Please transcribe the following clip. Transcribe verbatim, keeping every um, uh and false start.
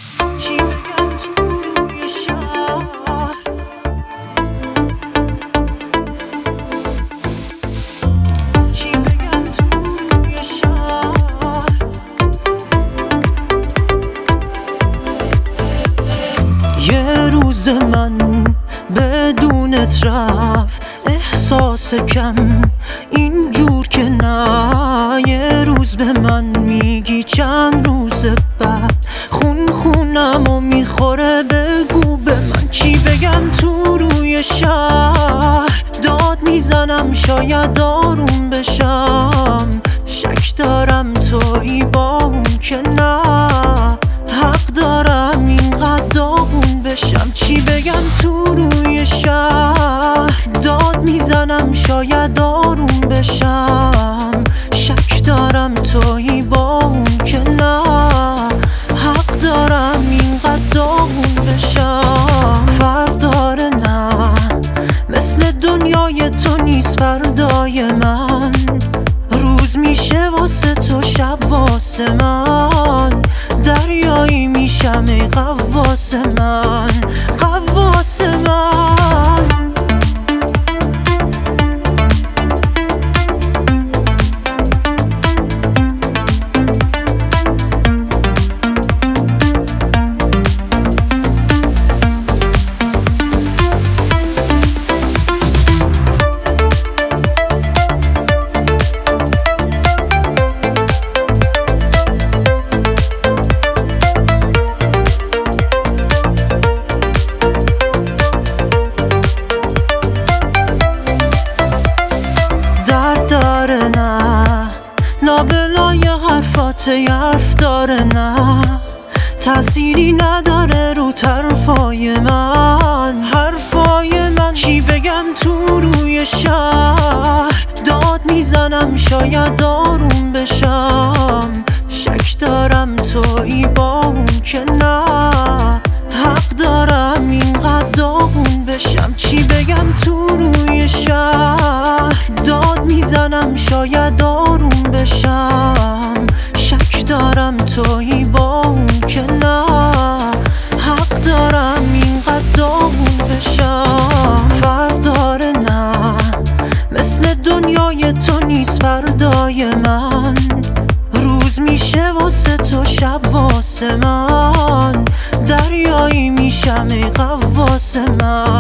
چی بگم توی شهر، چی بگم توی شهر. یه روز من بدونت رفت احساس کم اینجور که نه. یه روز به من میگی چند روز بعد خون خونم و میخوره، بگو به من چی بگم تو روی شهر. داد میزنم شاید آروم بشم، شک دارم تویی با اون که نه. حق دارم اینقدر داغون بشم، چی بگم تو روی شهر. داد میزنم شاید آروم بشم، شک دارم تویی با اون که نه. حق دارم اینقدر داغون بشم. فرق داره نه، مثل دنیای تو نیست فردای من. روز میشه واسه تو شب واسه من، دریایی میشم ای غواص من، غواص من. لابلای حرفات حرف داره نه، تأثیری نداره رو طرفای من، حرفای من. چی بگم تو روی شهر. داد میزنم شاید آروم بشم، شک دارم تویی با اون که نه. حق دارم اینقدر داغون بشم، چی بگم تو روی شهر. داد میزنم شاید آروم بشم، شک دارم تویی با اون که نه. حق دارم اینقدر داغون بشم. فرق داره نه، مثل دنیای تو نیست فردای من. روز میشه واسه تو شب واسه من، دریایی میشم ای غواص من.